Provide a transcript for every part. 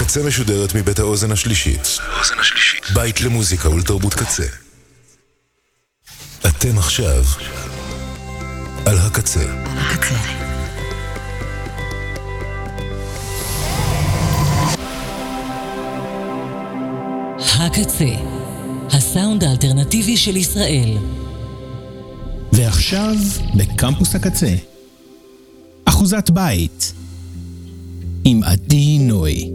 הקצה משודרת מבית האוזן השלישית. בית למוזיקה ולתרבות קצה. אתם עכשיו על הקצה. הקצה, הסאונד האלטרנטיבי של ישראל. ועכשיו בקמפוס הקצה, אחוזת בית עם עדי נוי.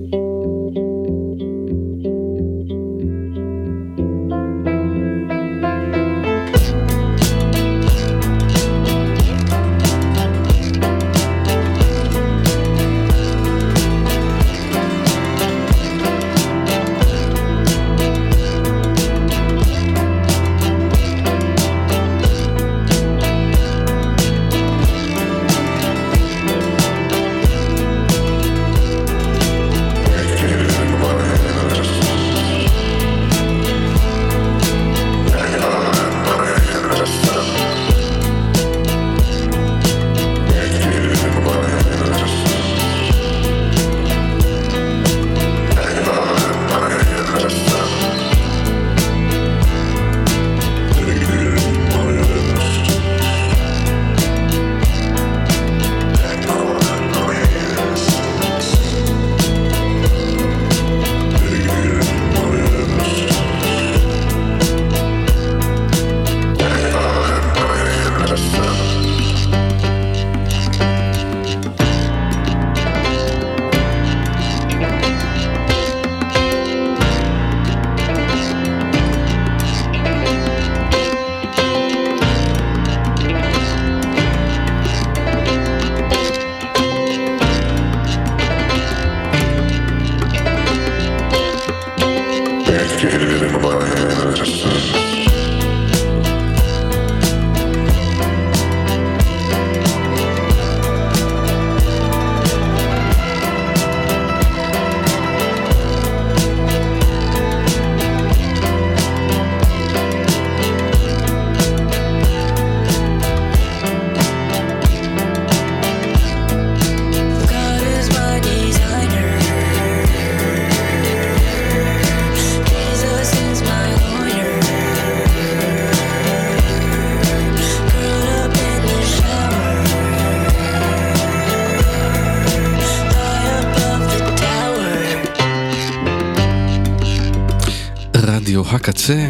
הקצה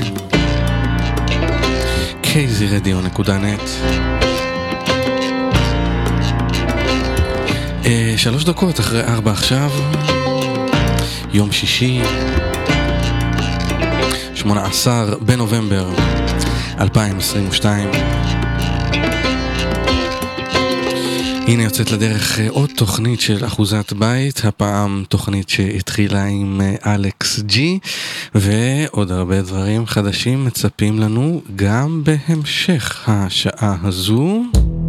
kzradio.net 3 דקות אחרי 4 עכשיו, יום שישי 18 בנובמבר 2022. הנה יוצאת לדרך עוד תוכנית של אחוזת בית, הפעם תוכנית שהתחילה עם אלכס ג'י, ועוד הרבה דברים חדשים מצפים לנו גם בהמשך השעה הזו.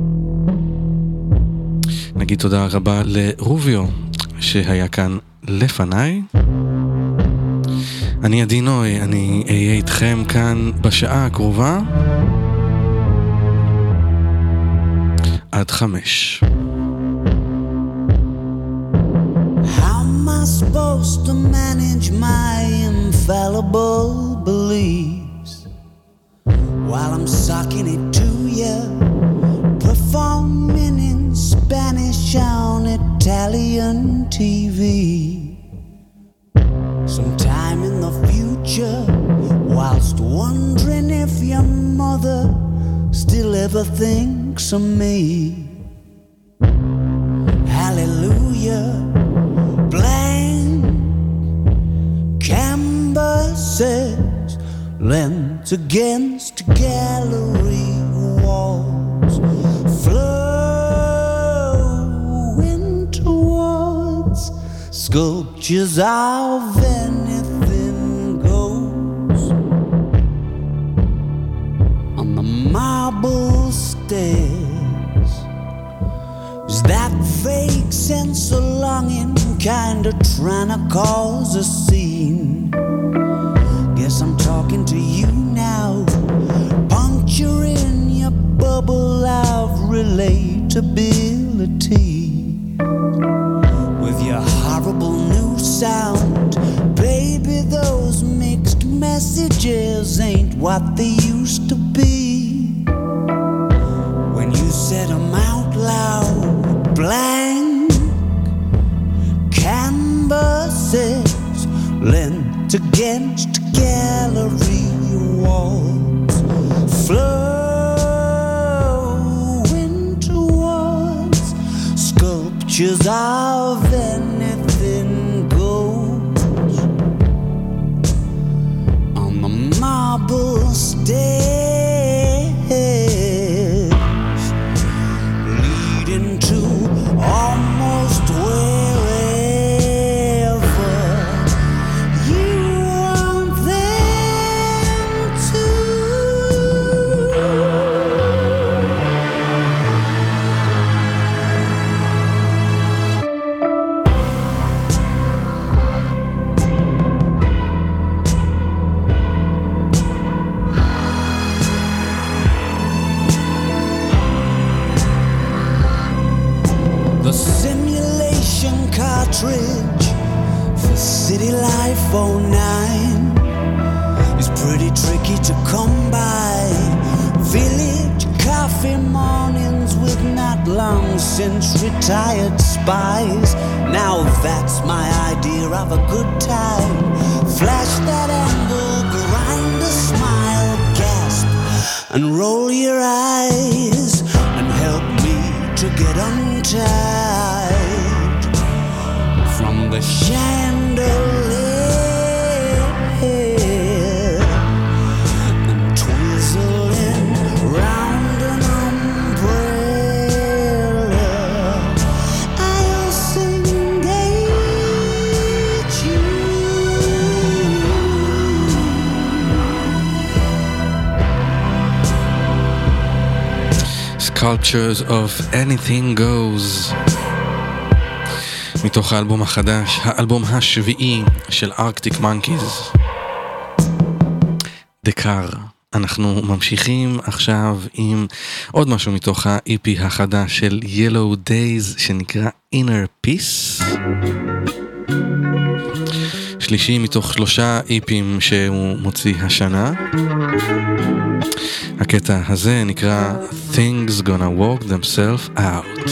נגיד תודה רבה לרוביו שהיה כאן לפניי. אני עדי נוי, אני אהיה איתכם כאן בשעה הקרובה עד 5. How am I supposed to manage my infallible beliefs while I'm sucking it to you, performing in Spanish on Italian TV? Sometime in the future, whilst wondering if your mother still ever thinks of me. Hallelujah, blank canvases lent against gallery walls, flowing towards sculptures of anything goes on the marble stairs. Is that vague sense of longing kinda trying to cause a scene? Guess I'm talking to you now, puncturing your bubble of relatability with your horrible new sound messages ain't what they used to be. When you said them out loud, blank canvases lent against gallery walls, flowing towards sculptures of anything goes on the marble stairs leading to almost wherever you want them to. The simulation cartridge for City Life 09 is pretty tricky to come by. Village coffee mornings with not long since retired spies. Now that's my idea of a good time. Flash that angle, grind a smile, gasp and roll your eyes and help me to get untied from the chandelier and twizzling round an umbrella. I'll engage you. Sculptures of Anything Goes, מתוך האלבום החדש, האלבום השביעי של Arctic Monkeys, דקר. אנחנו ממשיכים עכשיו עם עוד משהו מתוך ה-EP החדש של Yellow Days שנקרא Inner Peace, שלישי מתוך 3 EPים שהוא מוציא השנה. הקטע הזה נקרא Things Gonna Work Themselves Out.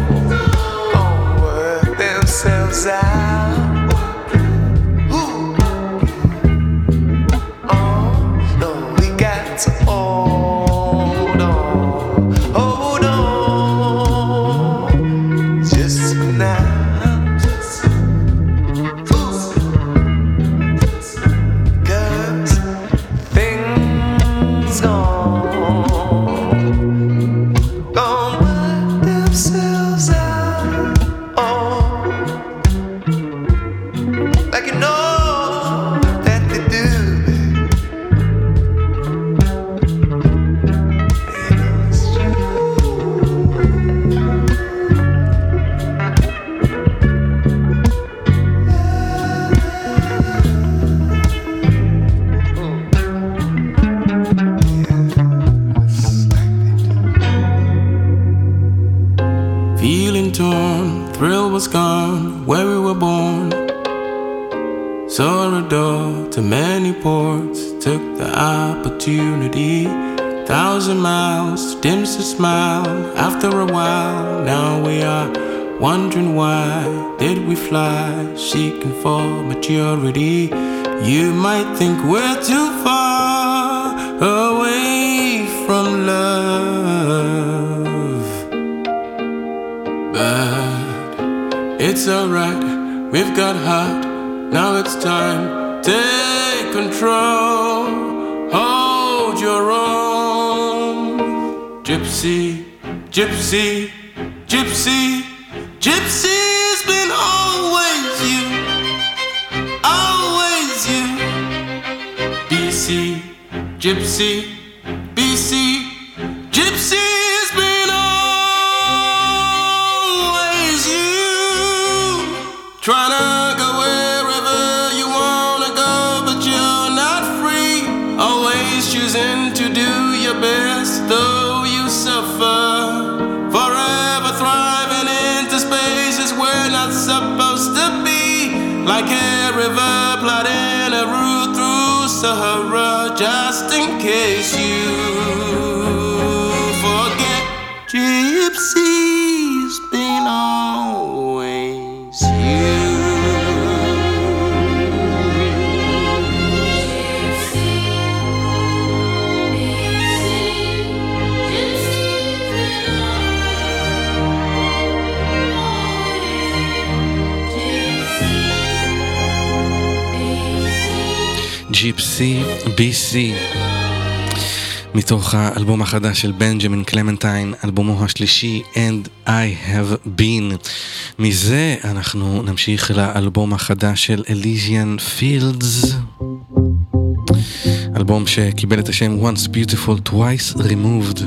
themselves out. Ooh. like you know that they do. Feeling torn, thrill was gone where we were born. Saw a door to many ports, took the opportunity. 1,000 miles, dims a smile after a while. Now we are wondering why did we fly, seeking for maturity. You might think we're too far away from love, but it's alright, we've got heart. Now it's time, take control, hold your own. Gypsy, gypsy, gypsy, gypsy's been alwa's you, always you. BC, gypsy, BC, gypsy's been always you. Tryna go wherever you wanna go, but you're not free. Always choosing to do your best, though you suffer. Forever thriving into spaces we're not supposed to be. Like a river plotting a route through Sahara, just in case you forget. Gypsy's been always you. ג'יפסי BC מתוך האלבום החדש של בנג'מין קלמנטיין, אלבומו השלישי And I Have Been. מזה אנחנו נמשיך לאלבום החדש של Elysian Fields, אלבום שקיבל את השם Once Beautiful Twice Removed.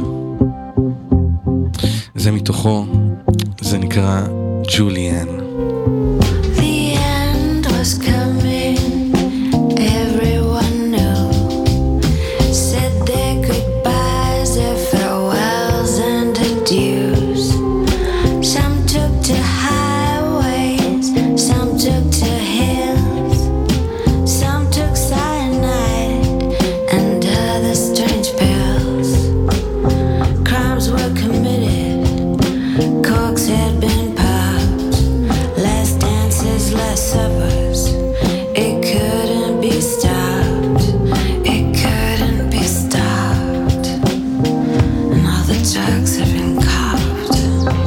זה מתוכו, זה נקרא Julian. The end was coming, everyone knew. Said their goodbyes, their farewells and adieus. Some took to highways, some took to hills. Some took cyanide and other strange pills. Crimes were committed, corks had been popped. Less dances, less suppers. It couldn't be stopped. It couldn't be stopped. And all the drugs have been copped.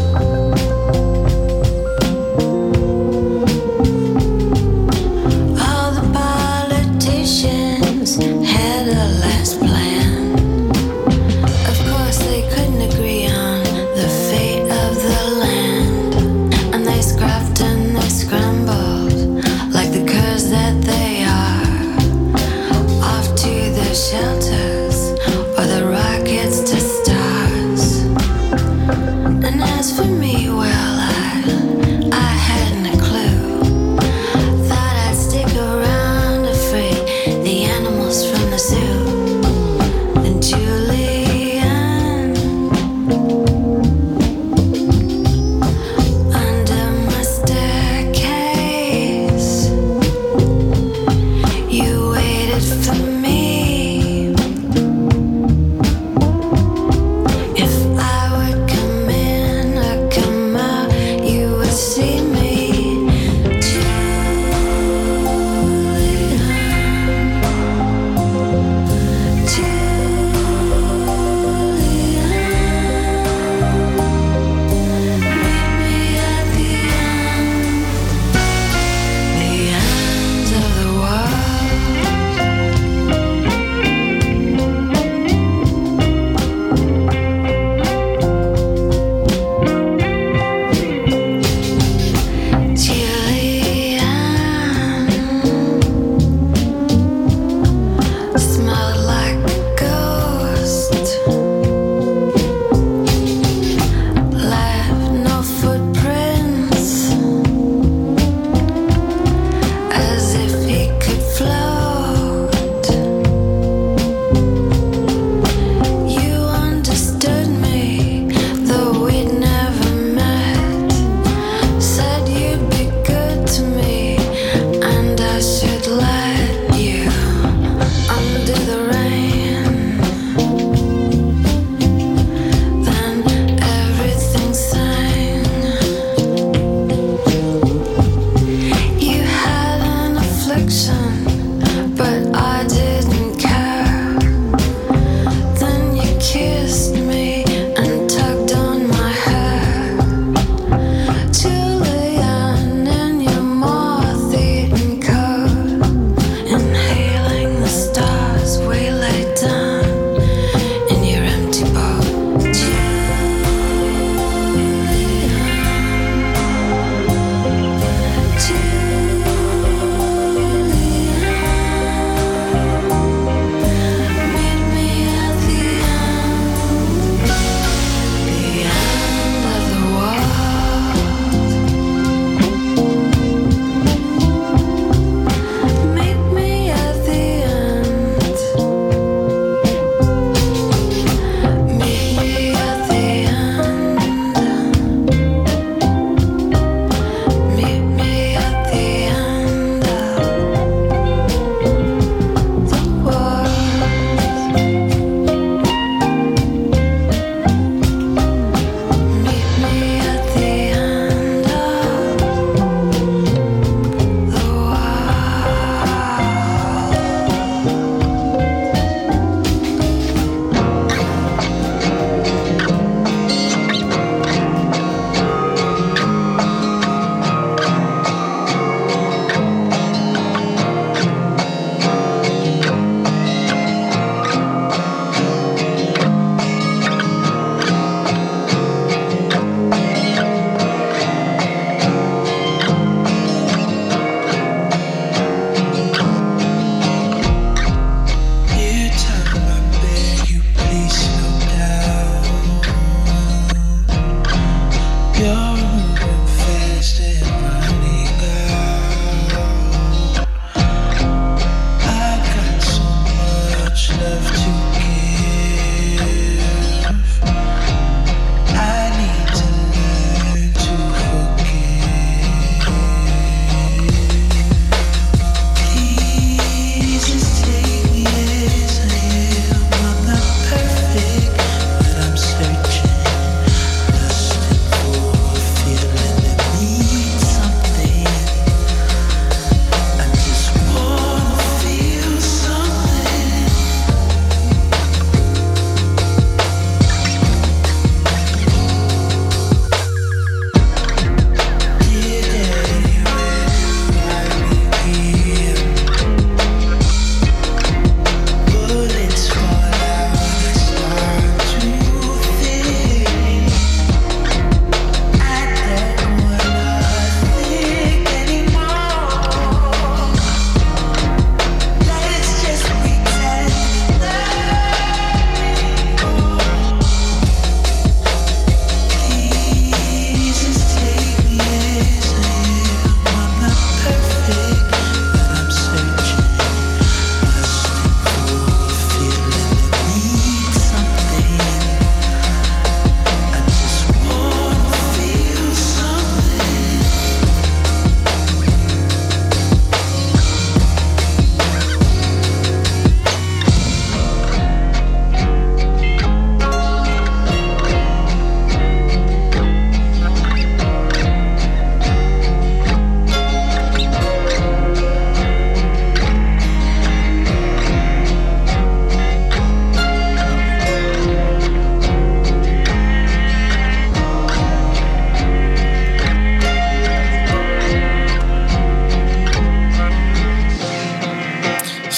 All the politicians had a last plan. Of course they couldn't agree on the fate of the land. And they scrubbed and they scrambled like the curs that they are. Off to the shelters or the rockets to stars. And as for me, well, I hadn't a clue. Thought I'd stick around to free the animals from the zoo. And Julian, under my staircase,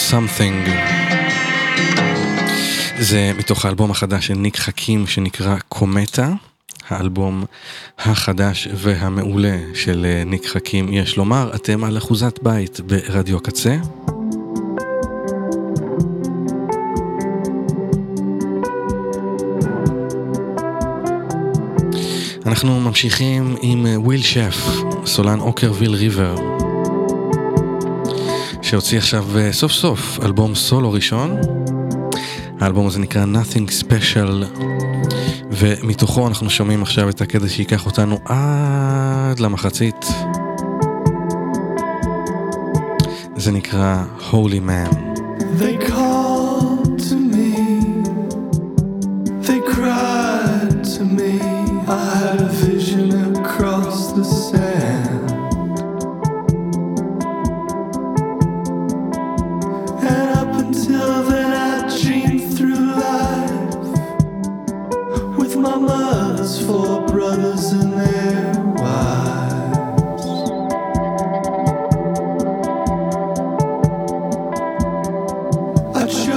Something. זה מתוך האלבום החדש של ניק חכים שנקרא קומטה, האלבום החדש והמעולה של ניק חכים. יש לומר, אתם על אחוזת בית ברדיו הקצה. אנחנו ממשיכים עם וויל שף, סולן אוקרוויל ריבר, שהוציא עכשיו סוף סוף אלבום סולו ראשון. האלבום הזה נקרא Nothing Special, ומתוכו אנחנו שומעים עכשיו את הקטע שיקח אותנו עד למחצית. זה נקרא Holy Man. They called to me, they cried to me, I had a vision across the sand, and up until then I dreamed through life with my mother's 4 brothers and their wives. I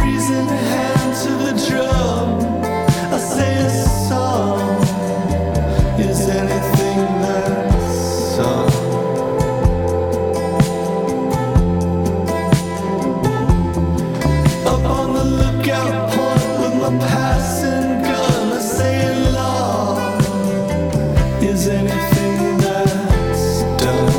freezing hand to the drum. I say a song is anything that's sung. Up on the lookout point with my passing gun, I say love is anything that's done.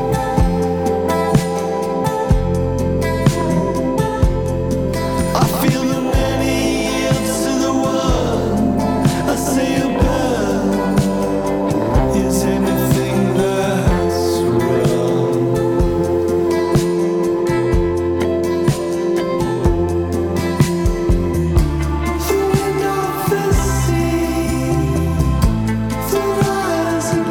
I feel the many yields to the one. I say a bird is anything that's wrong. The wind of the sea, the rising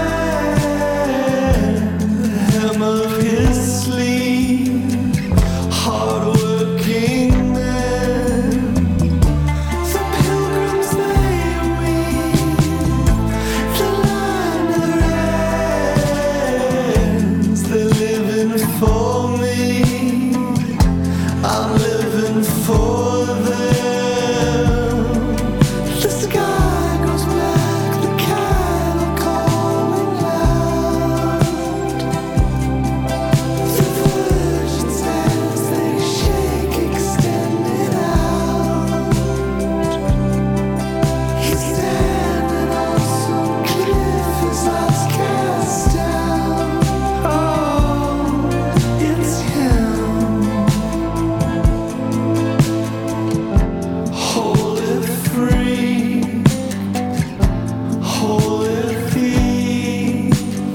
land, the hem of his sleeve, hard-working men. The pilgrims they weave, the line never ends. They're living for me, I'm living for them. The sky goes black, the cattle calling loud. The virgins as they shake, extended out. He's standing on some cliff, his eyes cast down. Oh, it's him. Hold it free, hold it thief,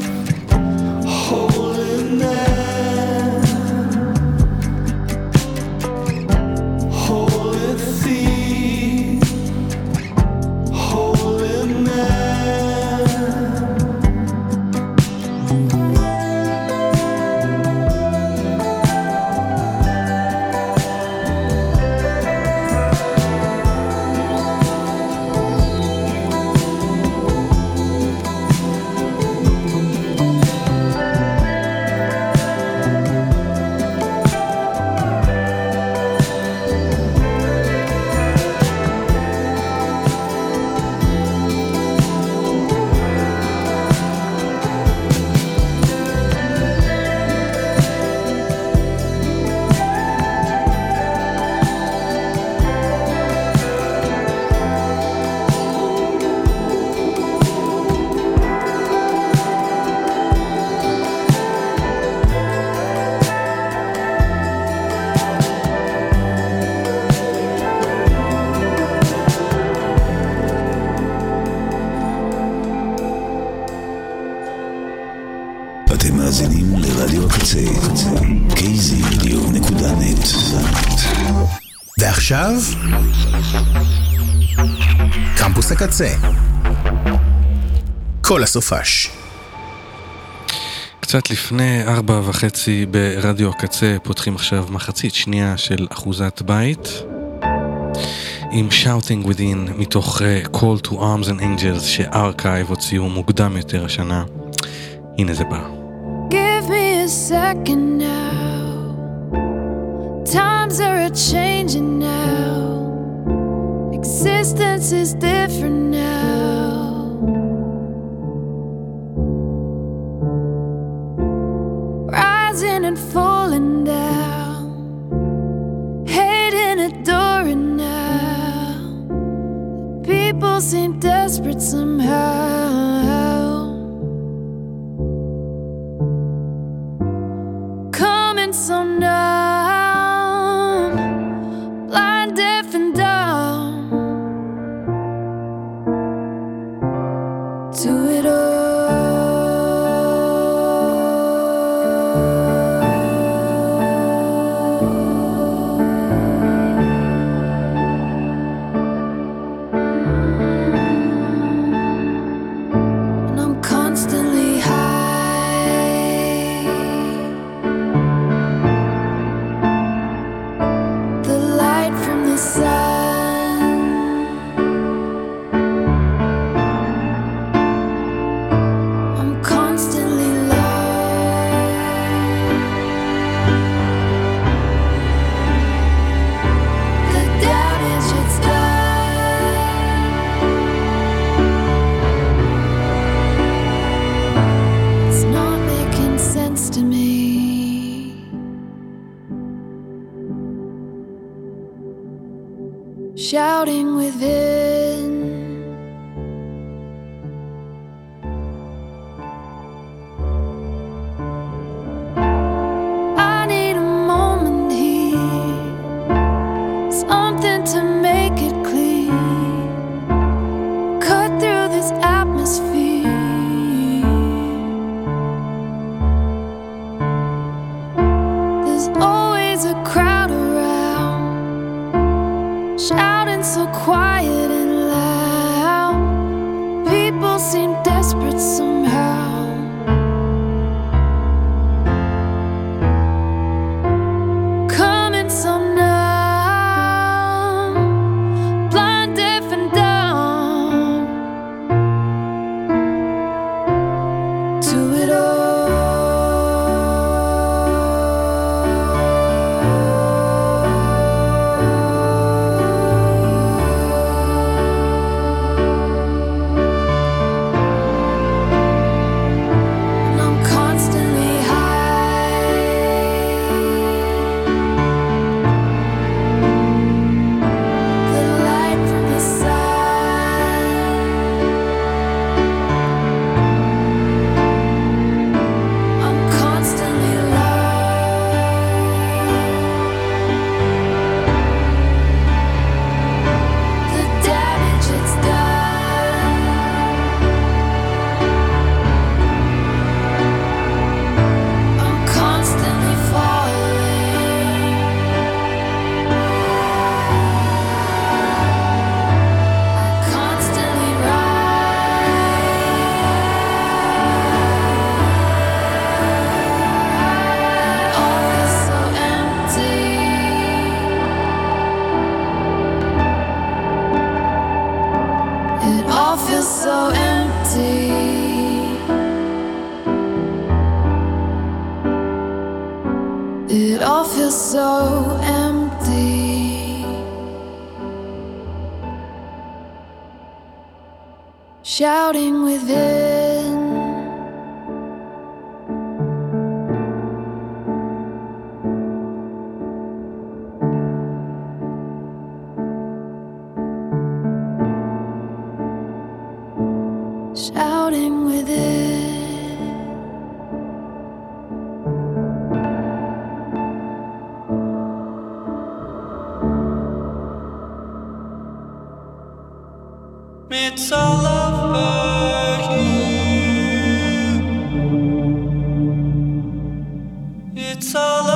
hold it man, hold it thief, hold it man. אתם מאזינים לרדיו הקצה, kzradio.net. ועכשיו, קמפוס הקצה. כל הסופש. קצת לפני 4:30 ברדיו הקצה פותחים עכשיו מחצית שנייה של אחוזת בית עם Shouting Within מתוך Call to Arms and Angels שארכייב הוציאו מוקדם יותר השנה. הנה זה בא. Give me a second now. Times are a-changing now. Existence is different now. Rising and falling down. Hating, adoring now. People seem desperate somehow. Coming so numb, blind, deaf and dumb to it all. And I'm constantly high. The light from the side shouting within. I need a moment here, something to make it clear, cut through this atmosphere. There's always a crowd around, shouting so quiet and loud. People seem desperate somehow. Coming some numb, blind, deaf and dumb to it all. It all feels so empty. Shouting within. Shouting within. It's all over you. It's all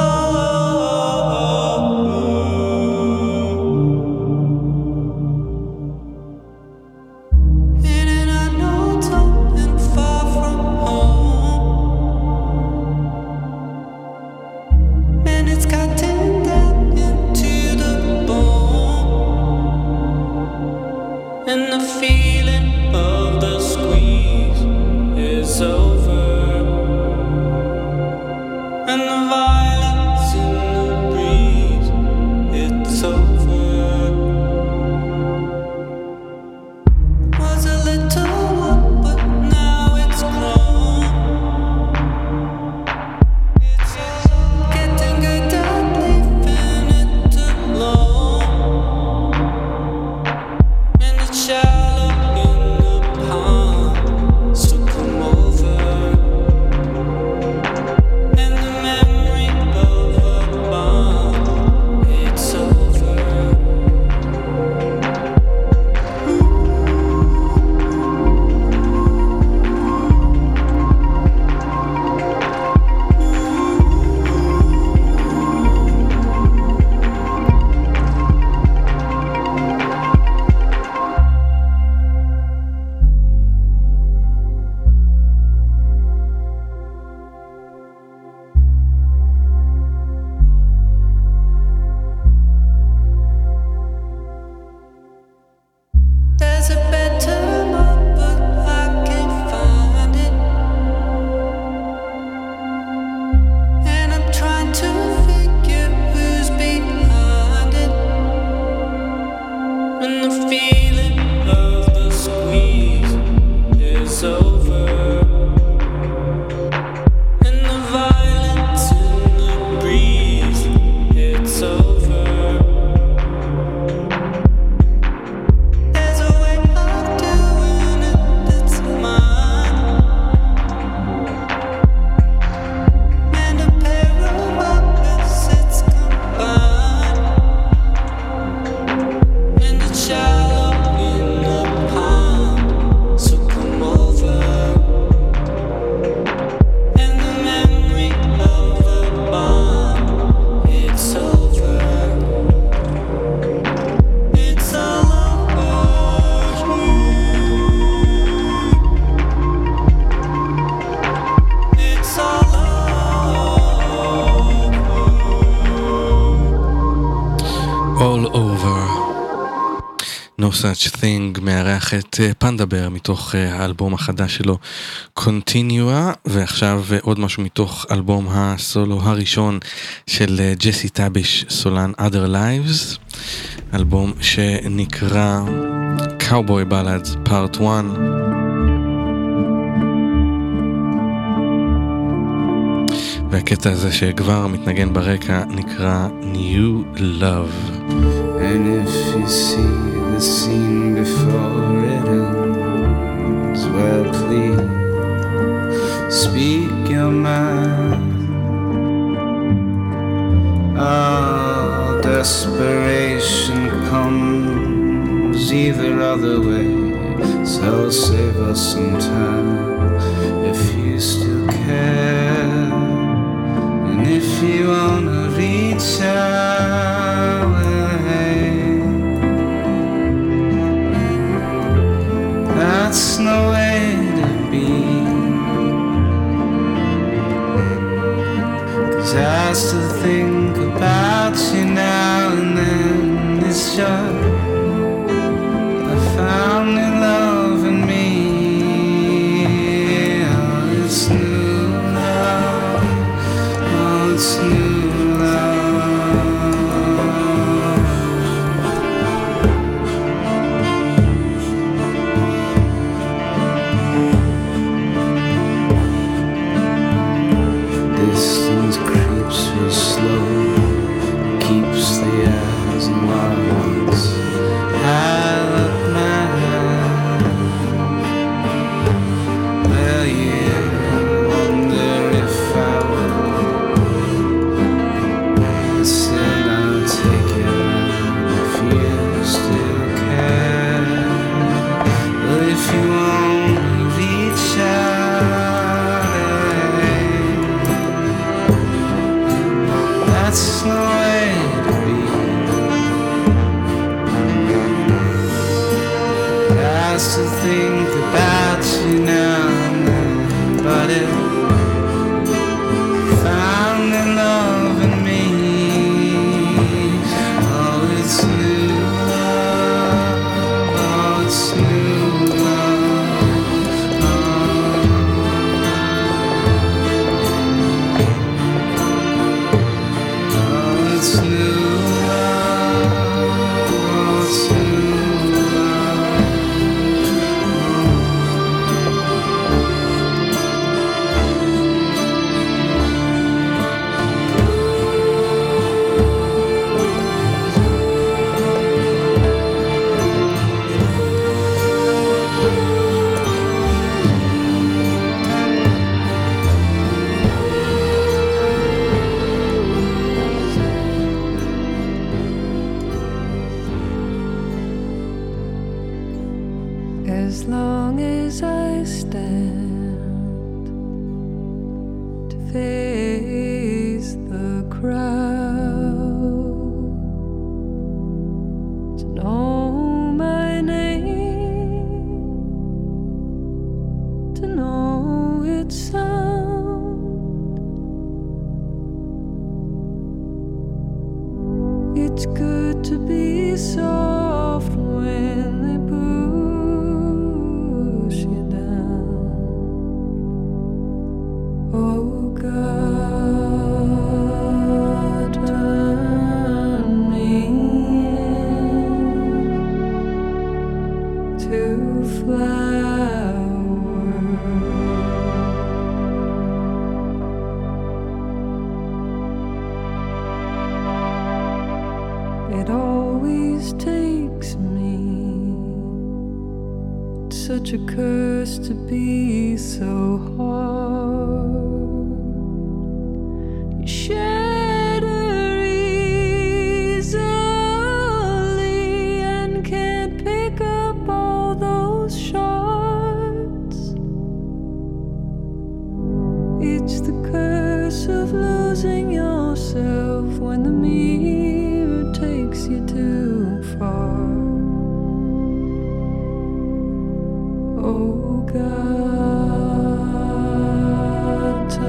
over. In an unknown time and far from home, and it's gotten down into the bone. And the feeling over. No such thing מארח את פנדבר מתוך האלבום החדש שלו Continua, ועכשיו עוד משהו מתוך אלבום הסולו הראשון של ג'סי טאביש, סולן Other Lives, אלבום שנקרא Cowboy Ballads Part 1. והקטע הזה שכבר מתנגן ברקע נקרא New Love. And if you see the scene before it ends, well, please speak your mind. All desperation comes either other way, so save us some time if you still care. And if you wanna reach out, that's no way to be. 'Cause I still think about you now and then. It's just I found new love in me. Oh, it's new love. Oh, it's new love. Distance creeps real slow, keeps the eyes and wild high up my hand. Well, you wonder if I will. I said I'll take it out if you still care. But if you only reach out, that's no way to be. I still think about you now and then, but it found in love in me. Oh, it's new love. Oh, it's new love. Oh, it's new love. Oh, it's new love. As long as I stand to face the crowd, to know my name, to know its sound, it's good to be soft when they push you down. Oh God, turn me into flower. It always takes me. It's such a curse to be so hard. You shatter easily and can't pick up all those shards. It's the curse of losing yourself when the mirror takes you too far. Oh God,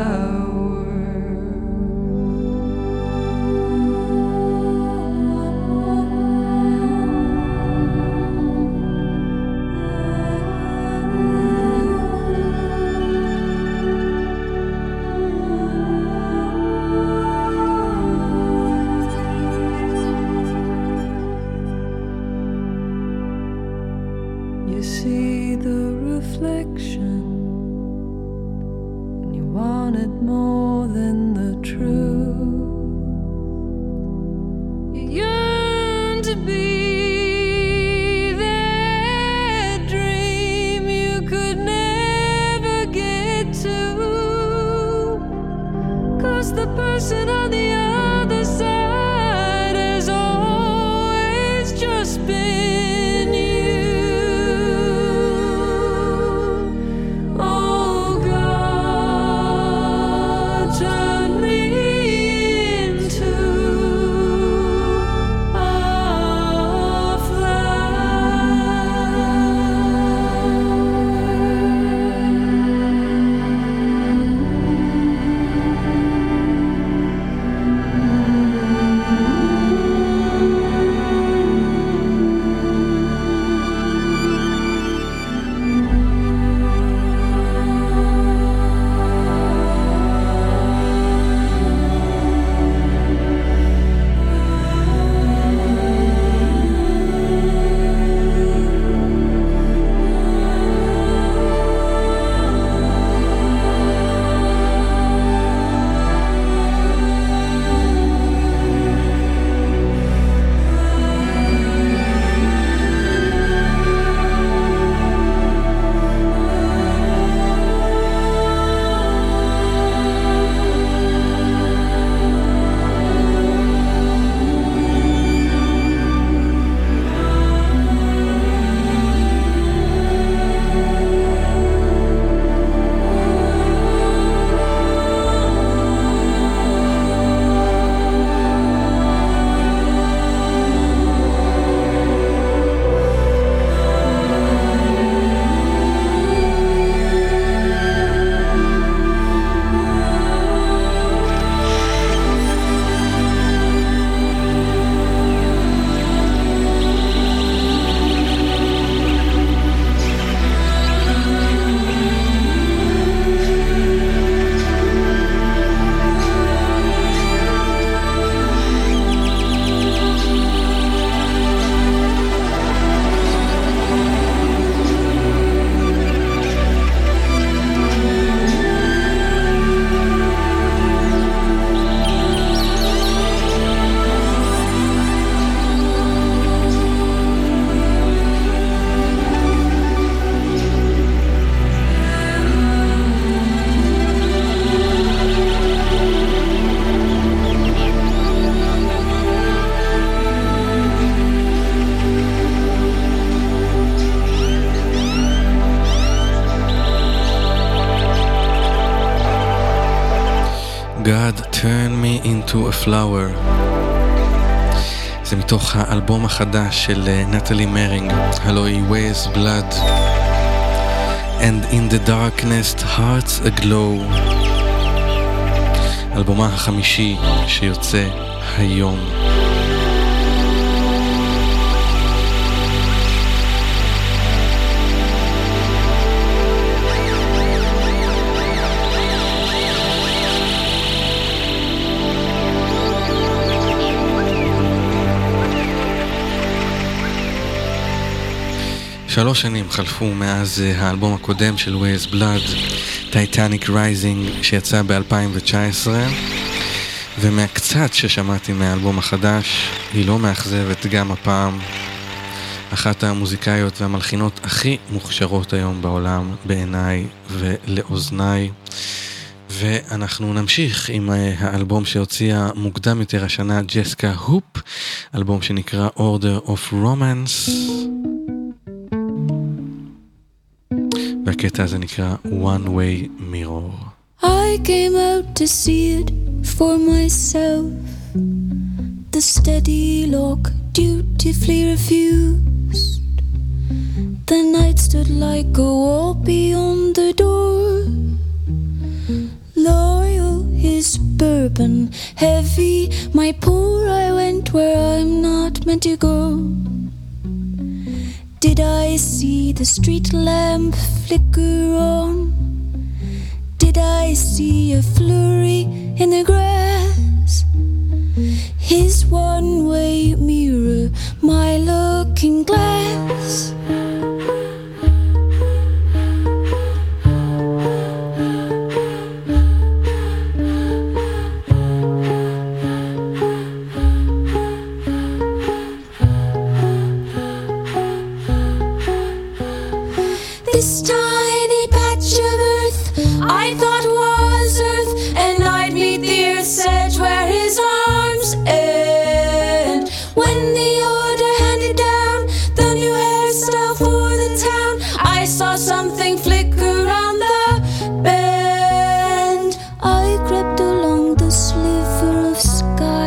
God Turn Me Into a Flower. זה מתוך האלבום החדש של נטלי מרינג, הלוא היא Way's Blood and in the darkness hearts aglow, אלבומה החמישי שיוצא היום. שלוש שנים חלפו מאז האלבום הקודם של Way's Blood, Titanic Rising, שיצא ב-2019, ומהקצת ששמעתי מהאלבום החדש, היא לא מאכזבת גם הפעם. אחת המוזיקאיות והמלחינות הכי מוכשרות היום בעולם, בעיניי ולאוזניי. ואנחנו נמשיך עם האלבום שהוציאה מוקדם יותר השנה ג'סיקה הופ, אלבום שנקרא Order of Romance, והקטע הזה נקרא One Way Mirror. I came out to see it for myself. The steady lock dutifully refused. The night stood like a wall beyond the door. Lord, his bourbon heavy. My poor, I went where I'm not meant to go. Did I see the street lamp flicker on? Did I see a flurry in the grass? His one-way mirror, my looking glass. This tiny patch of earth I thought was earth, and I'd meet the earth's edge where his arms end. When the order handed down the new hairstyle for the town, I saw something flicker around the bend. I crept along the sliver of sky,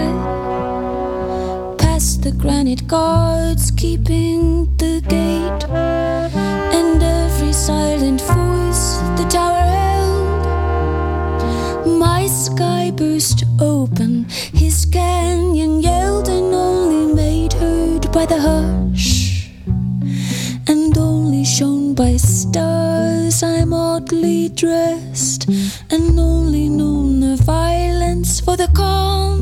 past the granite guards keeping the gate, and every silent voice the tower held. My sky burst open, his canyon yelled, and only made heard by the hush, and only shown by stars. I'm oddly dressed, and only known the violence for the calm.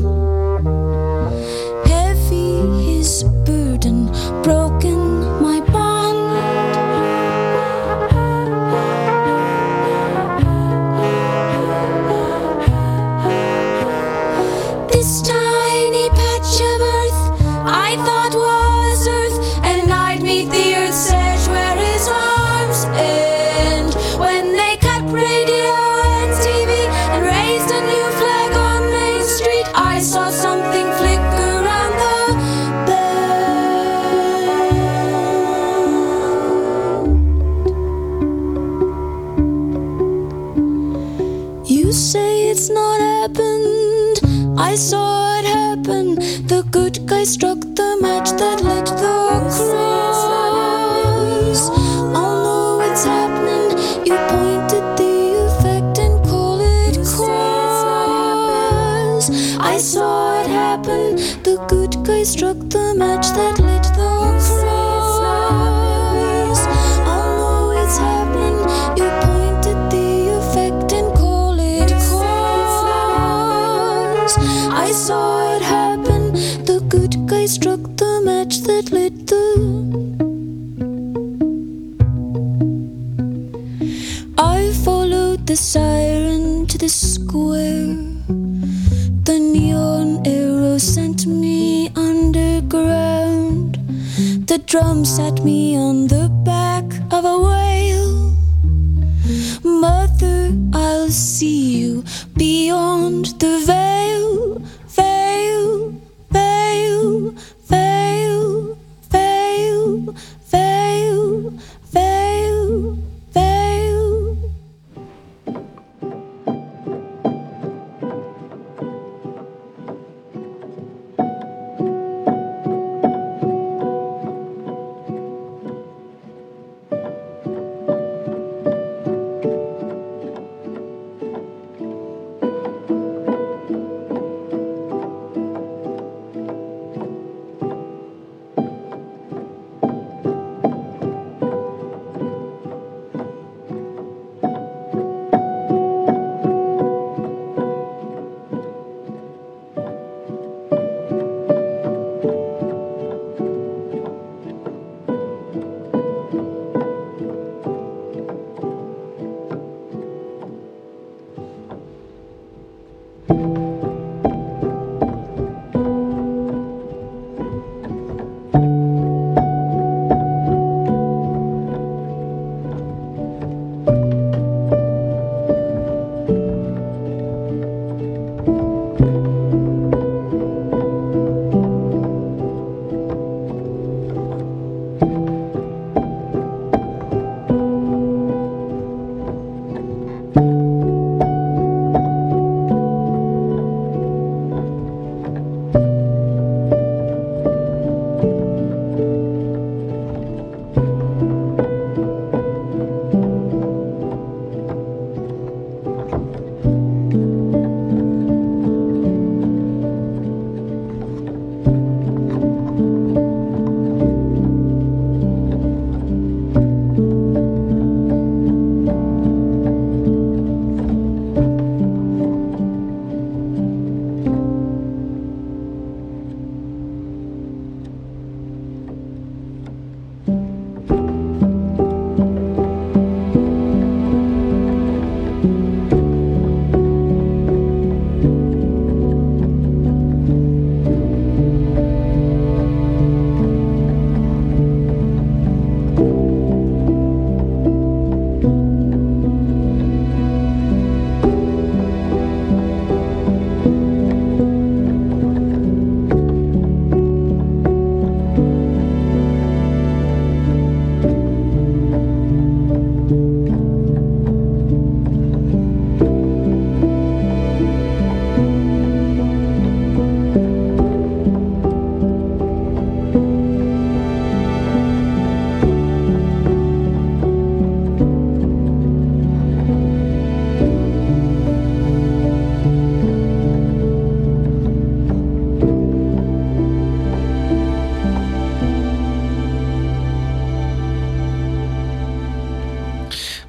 Heavy his burden, broken my bond. This tiny patch of earth I thought was earth, and I'd meet the earth's edge where his arms end. When they cut radio and TV and raised a new flag on Main Street, I saw something flicker around the bend. You say it's not happened, I saw it happen. The good guy struck the match that lit the cross. I'll know it's happening. You pointed the effect and call it cause. I saw it happen. The good guy struck the match that lit the cross. I'll know it's happening. You pointed the effect and call it cause. I saw it happen. The good guy struck the match that lit the. I followed the siren to the square. The neon arrow sent me underground. The drum sat me on the back of a whale. Mother, I'll see you beyond the veil. Veil, veil, veil, veil, veil, veil, veil.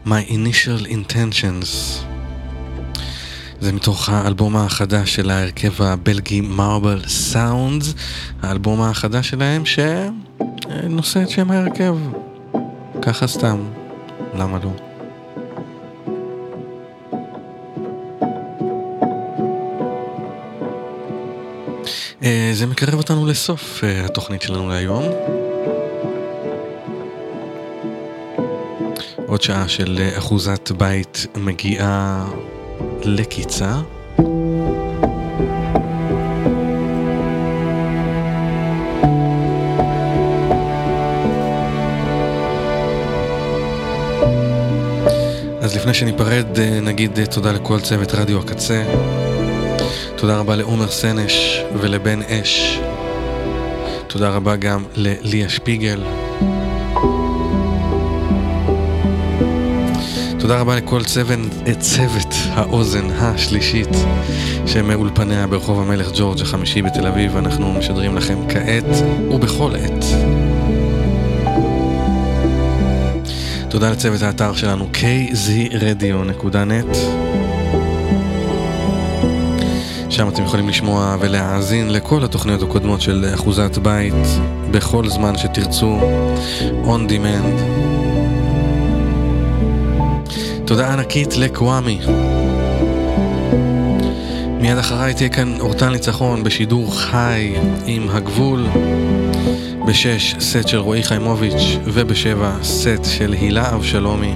My Initial Intentions. זה מתוך האלבום החדש של ההרכב הבלגי Marble Sounds, האלבום החדש שלהם שנושא את שם ההרכב. ככה סתם, למה לא? זה מקרב אותנו לסוף התוכנית שלנו להיום. עוד שעה של אחוזת בית מגיעה לקיצה. אז לפני שניפרד נגיד תודה לכל צוות רדיו הקצה. תודה רבה לעומר סנש ולבן אש. תודה רבה גם לליה שפיגל. תודה רבה לכל צוות האוזן השלישית שמאולפניה ברחוב המלך ג'ורג' החמישי בתל אביב. אנחנו משדרים לכם כעת ובכל עת. תודה לצוות האתר שלנו kzradio.net, שם אתם יכולים לשמוע ולהאזין לכל התוכניות הקודמות של אחוזת בית בכל זמן שתרצו, on demand. תודה ענקית לקוואמי. מיד אחריי תהיה כאן אורטל ניצחון בשידור חי עם הגבול. ב-6 סט של רועי חיימוביץ' וב-7 סט של הילה אבשלומי.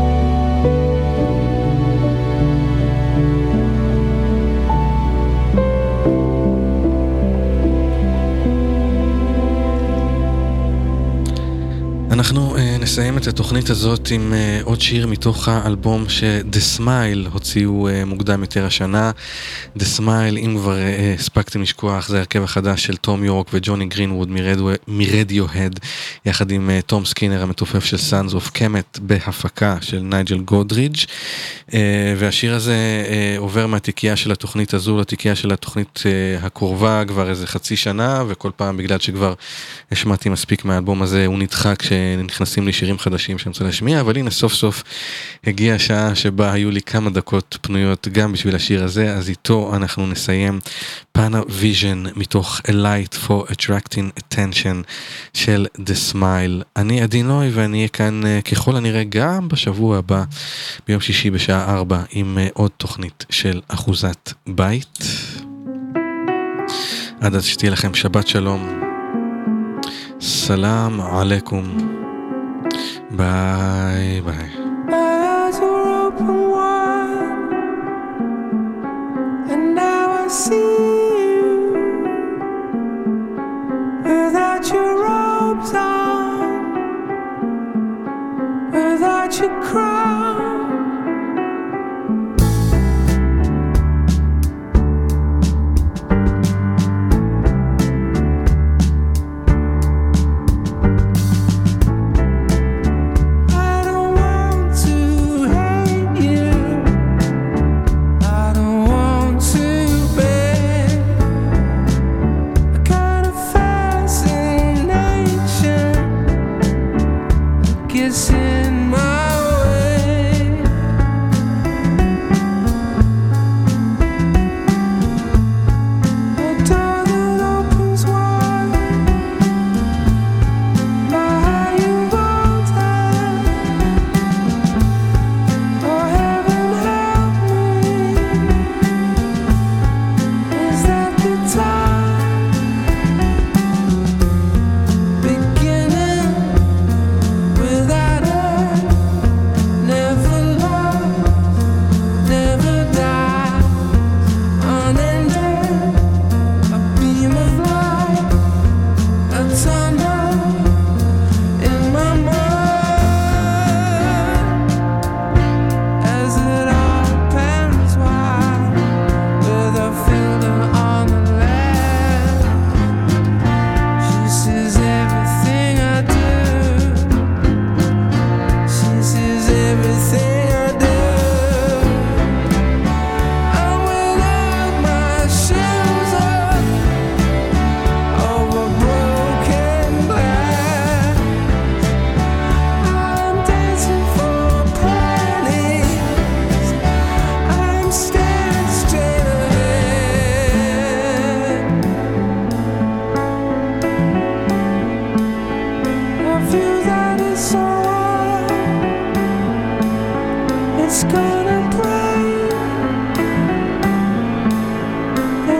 אנחנו נסיים את התוכנית הזאת עם עוד שיר מתוך האלבום ש-The Smile הוציאו מוקדם יותר השנה. The Smile, אם כבר הספקתם לשכוח, זה הרכב החדש של תום יורק וג'וני גרינווד מרדיוהד, יחד עם תום סקינר המתופף של Sons of Kemet בהפקה של נייג'ל גודרידג'. והשיר הזה עובר מהתיקייה של התוכנית הזו לתיקייה של התוכנית הקרובה כבר איזה חצי שנה, וכל פעם בגלל שכבר השמעתי מספיק מהאלבום הזה הוא נדחה כשנכנסים לי שירים חדשים שאני רוצה להשמיע. אבל הנה סוף סוף הגיעה השעה שבה היו לי כמה דקות פנויות גם בשביל השיר הזה, אז איתו אנחנו נסיים. פאנה ויז'ן מתוך A Light for Attracting Attention של The Smile. אני עדין נוי ואני אהיה כאן ככל הנראה גם בשבוע הבא ביום שישי בשעה 4 עם עוד תוכנית של אחוזת בית. עד אז שתהיה לכם שבת שלום, סלام عليكم, باي باي. My eyes were open wide, and now I see you without your robes on, without your crown. In my way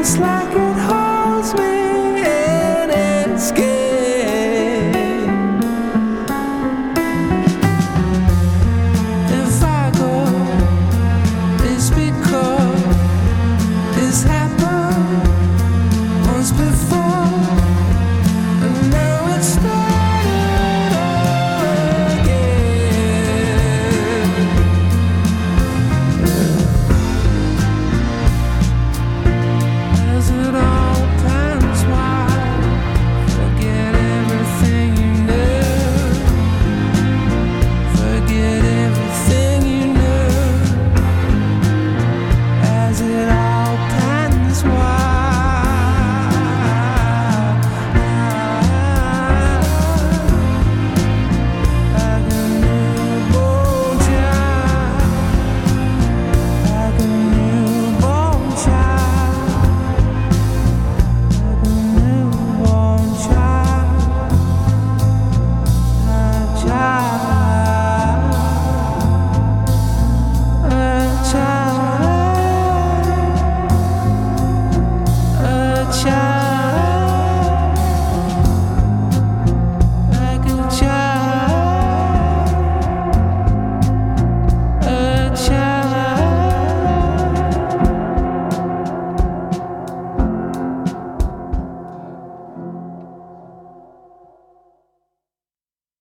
just like